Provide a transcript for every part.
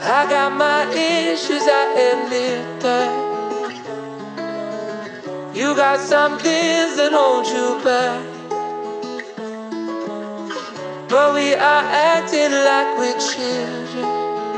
I got my issues, I admit that. You got some things that hold you back, but we are acting like we're children,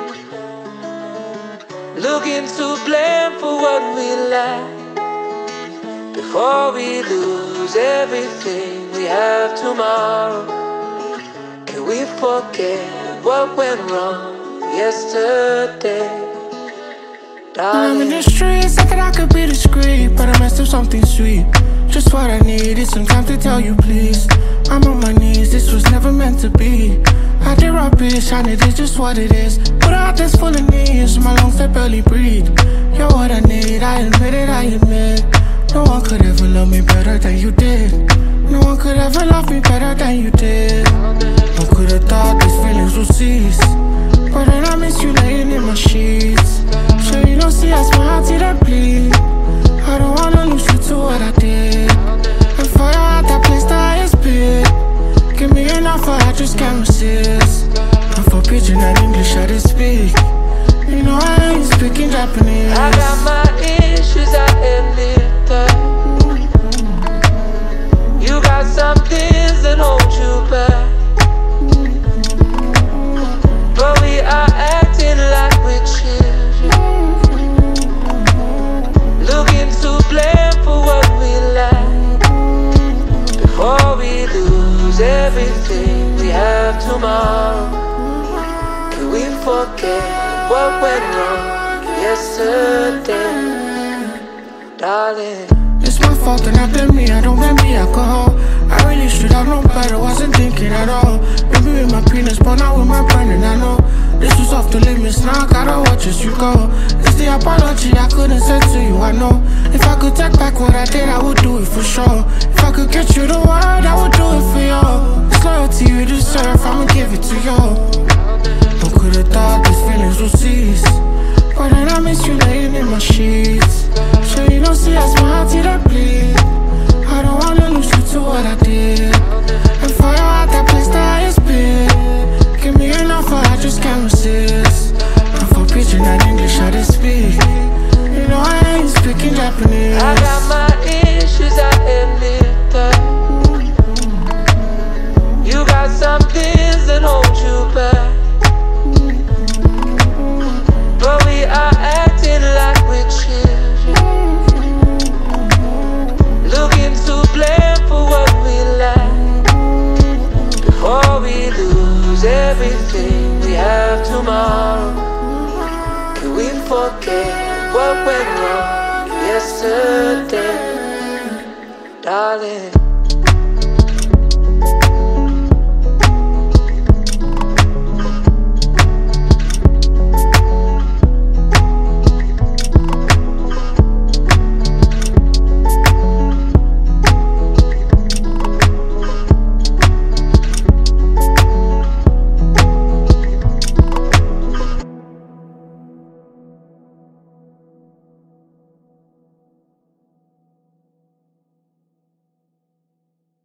looking to blame for what we lack. Before we lose everything we have tomorrow, can we forget what went wrong yesterday? I'm in the streets, thinking I could be discreet, but I messed up something sweet. Just what I needed, some time to tell you please. I'm on my knees, this was never meant to be. I did rubbish, and it is just what it is. Put out this full of needs, my lungs that barely breathe. You're what I need, I admit it, I admit. No one could ever love me better than you did. No one could ever love me better than you did. I could have thought these feelings would cease, but then I miss you laying in my sheets. Sure you don't see as my heart that bleed. I don't wanna lose you to what I did. And for your heart, that place the highest bid. Give me an offer, I just can't resist. And for pidgin and English, I did speak. You know I ain't speaking Japanese. I got my issues, I admit that. You got some things that hold you back, but we are acting like we're children, looking to blame for what we lack. Before we lose everything we have tomorrow, can we forget what went wrong yesterday, darling? It's my fault and I blame me, I don't blame the alcohol. I really should have known better, wasn't thinking at all. Maybe with my penis, but not with my brain, and I know this was off the limits, now I gotta watch as you go. It's the apology I couldn't say to you, I know. If I could take back what I did, I would do it for sure. If I could get you the word, I would do it for you. It's loyalty you deserve, I'ma give it to you. Who could've thought these feelings would cease, but then I miss you laying in my sheets. Sure you don't see as my heart that bleed. I don't wanna lose you to what I did. And for your heart, that place the highest bid. Give me an offer, I just can't resist. And for pidgin and English, I did speak. You know I ain't speaking Japanese. I got my issues, I admit that. You got some things that hold you back, but we are acting like we're children, looking to blame for what we lack. Before we lose everything we have tomorrow, can we forget what went wrong yesterday, darling?